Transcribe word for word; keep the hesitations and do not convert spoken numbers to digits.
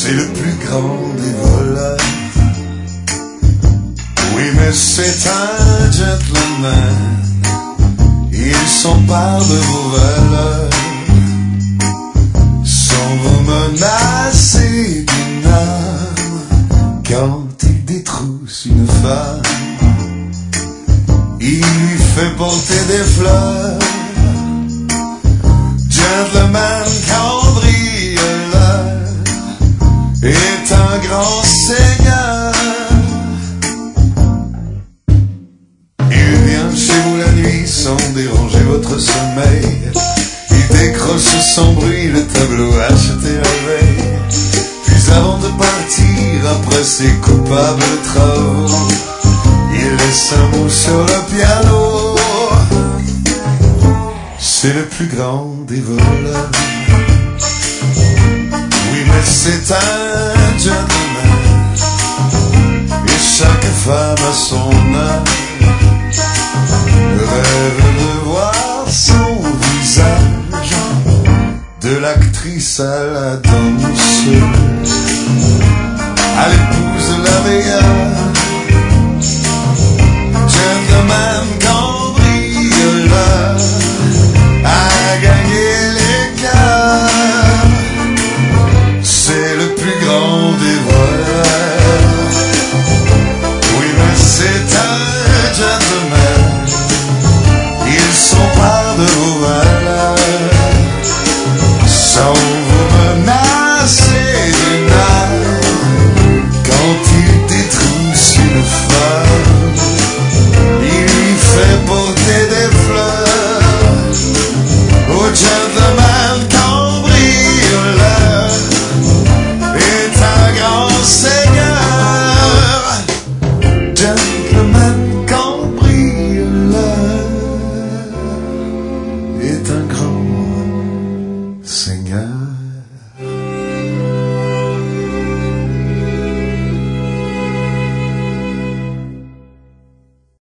C'est le plus grand des voleurs. Oui, mais c'est un gentleman. Il s'empare de vos valeurs. Sans vous menacer d'une arme. Quand il détrousse une femme, il lui fait porter des fleurs. Gentleman cambrioleur est un grand seigneur. Il vient chez vous la nuit sans déranger votre sommeil. Il décroche sans bruit le tableau acheté la veille. Puis avant de partir, après ses coupables travaux, il laisse un mot sur le piano. C'est le plus grand des voleurs. Oui, mais c'est un gentleman. Et chaque femme a son âme. Rêve de voir son visage, de l'actrice à la danseuse, à l'épouse la meilleure. Gentleman